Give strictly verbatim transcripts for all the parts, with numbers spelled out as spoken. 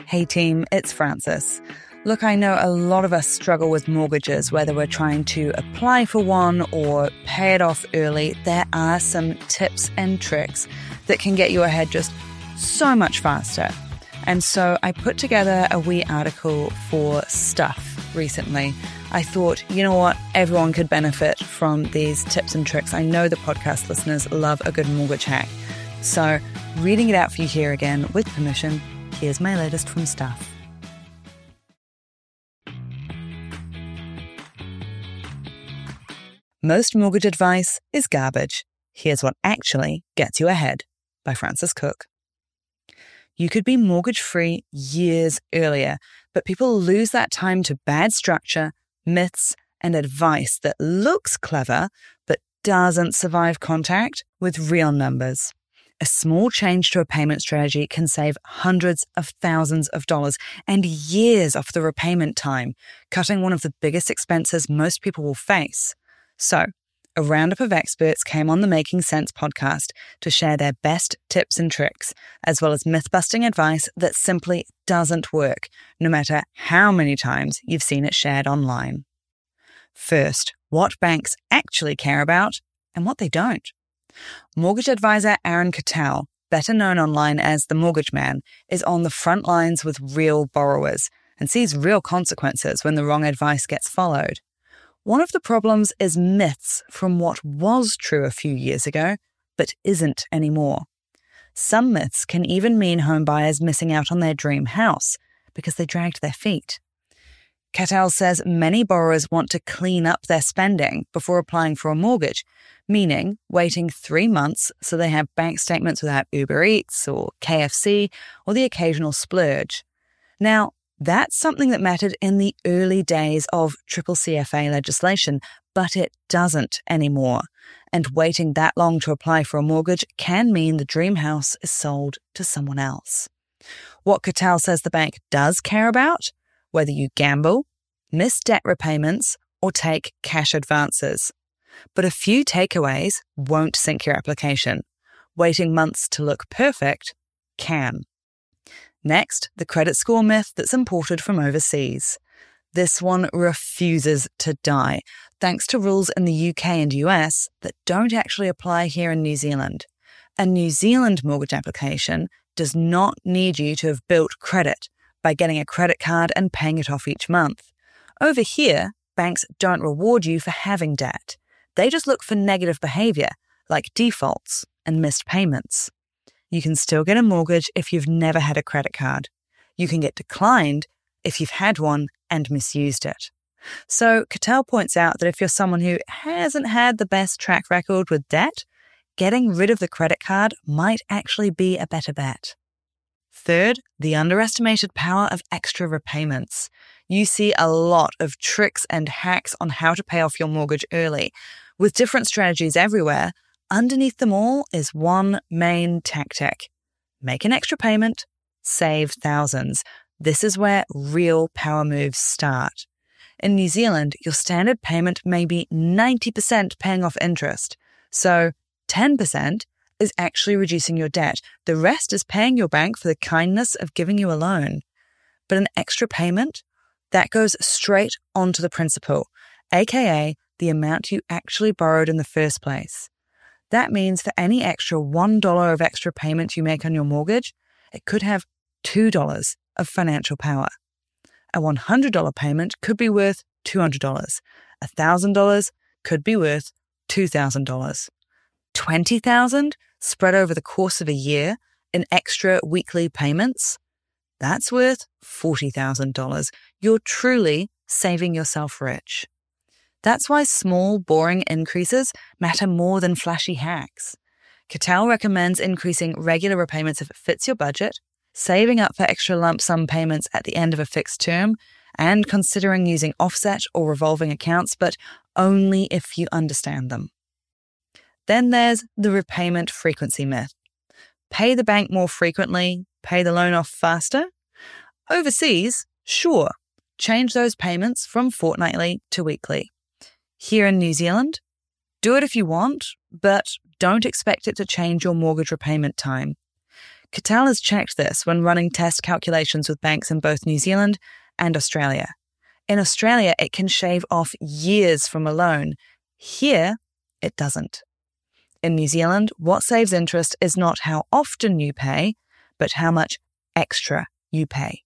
Hey team, it's Frances. Look, I know a lot of us struggle with mortgages, whether we're trying to apply for one or pay it off early. There are some tips and tricks that can get you ahead just so much faster. And so I put together a wee article for Stuff recently. I thought, you know what, everyone could benefit from these tips and tricks. I know the podcast listeners love a good mortgage hack. So reading it out for you here again, with permission, here's my latest from Stuff. Most mortgage advice is garbage. Here's what actually gets you ahead, by Frances Cook. You could be mortgage-free years earlier, but people lose that time to bad structure, myths, and advice that looks clever but doesn't survive contact with real numbers. A small change to a payment strategy can save hundreds of thousands of dollars and years off the repayment time, cutting one of the biggest expenses most people will face. So, a roundup of experts came on the Making Sense podcast to share their best tips and tricks, as well as myth-busting advice that simply doesn't work, no matter how many times you've seen it shared online. First, what banks actually care about and what they don't. Mortgage advisor Aaron Cattell, better known online as the Mortgage Man, is on the front lines with real borrowers and sees real consequences when the wrong advice gets followed. One of the problems is myths from what was true a few years ago, but isn't anymore. Some myths can even mean home buyers missing out on their dream house because they dragged their feet. Cattell says many borrowers want to clean up their spending before applying for a mortgage, meaning waiting three months so they have bank statements without Uber Eats or K F C or the occasional splurge. Now, that's something that mattered in the early days of Triple C F A legislation, but it doesn't anymore. And waiting that long to apply for a mortgage can mean the dream house is sold to someone else. What Cattell says the bank does care about, whether you gamble, miss debt repayments, or take cash advances. But a few takeaways won't sink your application. Waiting months to look perfect can. Next, the credit score myth that's imported from overseas. This one refuses to die, thanks to rules in the U K and U S that don't actually apply here in New Zealand. A New Zealand mortgage application does not need you to have built credit by getting a credit card and paying it off each month. Over here, banks don't reward you for having debt. They just look for negative behavior, like defaults and missed payments. You can still get a mortgage if you've never had a credit card. You can get declined if you've had one and misused it. So Cattell points out that if you're someone who hasn't had the best track record with debt, getting rid of the credit card might actually be a better bet. Third, the underestimated power of extra repayments. You see a lot of tricks and hacks on how to pay off your mortgage early. With different strategies everywhere, underneath them all is one main tactic. Make an extra payment, save thousands. This is where real power moves start. In New Zealand, your standard payment may be ninety percent paying off interest. So ten percent is actually reducing your debt. The rest is paying your bank for the kindness of giving you a loan. But an extra payment, that goes straight onto the principal, aka the amount you actually borrowed in the first place. That means for any extra one dollar of extra payment you make on your mortgage, it could have two dollars of financial power. A one hundred dollars payment could be worth two hundred dollars. one thousand dollars could be worth two thousand dollars. twenty thousand dollars spread over the course of a year in extra weekly payments, that's worth forty thousand dollars. You're truly saving yourself rich. That's why small, boring increases matter more than flashy hacks. Cattell recommends increasing regular repayments if it fits your budget, saving up for extra lump sum payments at the end of a fixed term, and considering using offset or revolving accounts, but only if you understand them. Then there's the repayment frequency myth. Pay the bank more frequently, pay the loan off faster? Overseas, sure, change those payments from fortnightly to weekly. Here in New Zealand, do it if you want, but don't expect it to change your mortgage repayment time. Catal has checked this when running test calculations with banks in both New Zealand and Australia. In Australia, it can shave off years from a loan. Here, it doesn't. In New Zealand, what saves interest is not how often you pay, but how much extra you pay.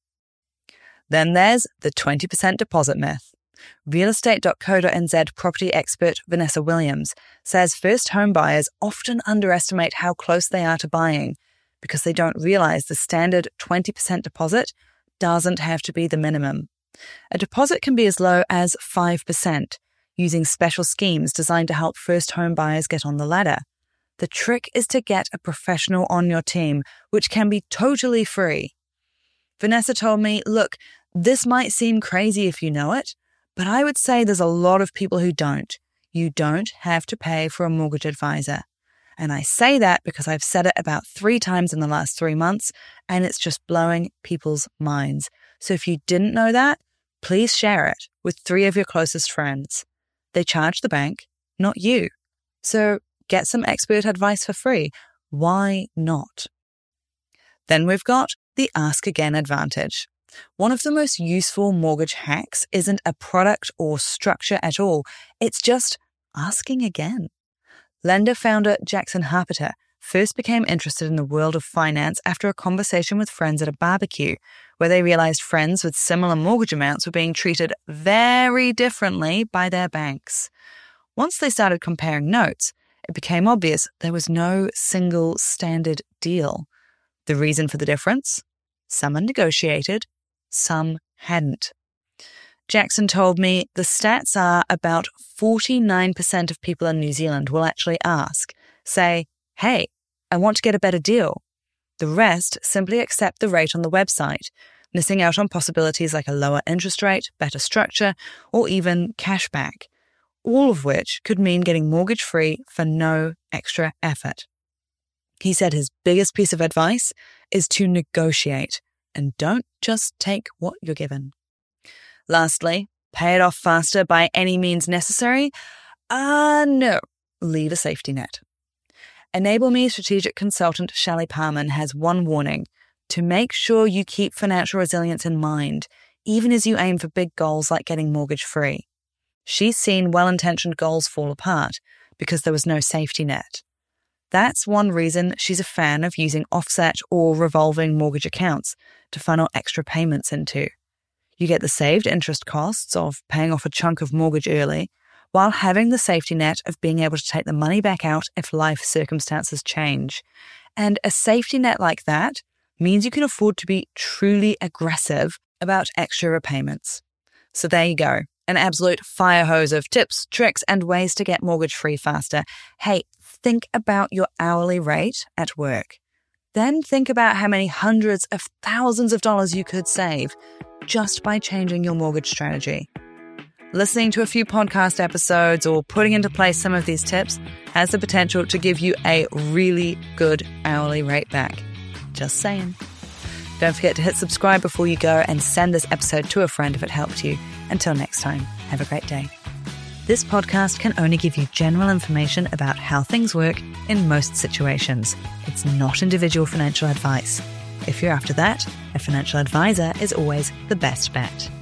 Then there's the twenty percent deposit myth. real estate dot co dot n z property expert Vanessa Williams says first home buyers often underestimate how close they are to buying because they don't realize the standard twenty percent deposit doesn't have to be the minimum. A deposit can be as low as five percent, using special schemes designed to help first home buyers get on the ladder. The trick is to get a professional on your team, which can be totally free. Vanessa told me, look, this might seem crazy if you know it, but I would say there's a lot of people who don't. You don't have to pay for a mortgage advisor. And I say that because I've said it about three times in the last three months, and it's just blowing people's minds. So if you didn't know that, please share it with three of your closest friends. They charge the bank, not you. So get some expert advice for free. Why not? Then we've got the Ask Again advantage. One of the most useful mortgage hacks isn't a product or structure at all. It's just asking again. Lender founder Jackson Harpeter first became interested in the world of finance after a conversation with friends at a barbecue, where they realized friends with similar mortgage amounts were being treated very differently by their banks. Once they started comparing notes, it became obvious there was no single standard deal. The reason for the difference? Some are negotiated, some hadn't. Jackson told me the stats are about forty-nine percent of people in New Zealand will actually ask, say, hey, I want to get a better deal. The rest simply accept the rate on the website, missing out on possibilities like a lower interest rate, better structure, or even cashback, all of which could mean getting mortgage-free for no extra effort. He said his biggest piece of advice is to negotiate and don't just take what you're given. Lastly, pay it off faster by any means necessary? Uh, no, leave a safety net. Enable Me strategic consultant Shally Parman has one warning: to make sure you keep financial resilience in mind, even as you aim for big goals like getting mortgage-free. She's seen well-intentioned goals fall apart because there was no safety net. That's one reason she's a fan of using offset or revolving mortgage accounts to funnel extra payments into. You get the saved interest costs of paying off a chunk of mortgage early, while having the safety net of being able to take the money back out if life circumstances change. And a safety net like that means you can afford to be truly aggressive about extra repayments. So there you go. An absolute fire hose of tips, tricks, and ways to get mortgage-free faster. Hey, think about your hourly rate at work. Then think about how many hundreds of thousands of dollars you could save just by changing your mortgage strategy. Listening to a few podcast episodes or putting into place some of these tips has the potential to give you a really good hourly rate back. Just saying. Don't forget to hit subscribe before you go and send this episode to a friend if it helped you. Until next time, have a great day. This podcast can only give you general information about how things work in most situations. It's not individual financial advice. If you're after that, a financial advisor is always the best bet.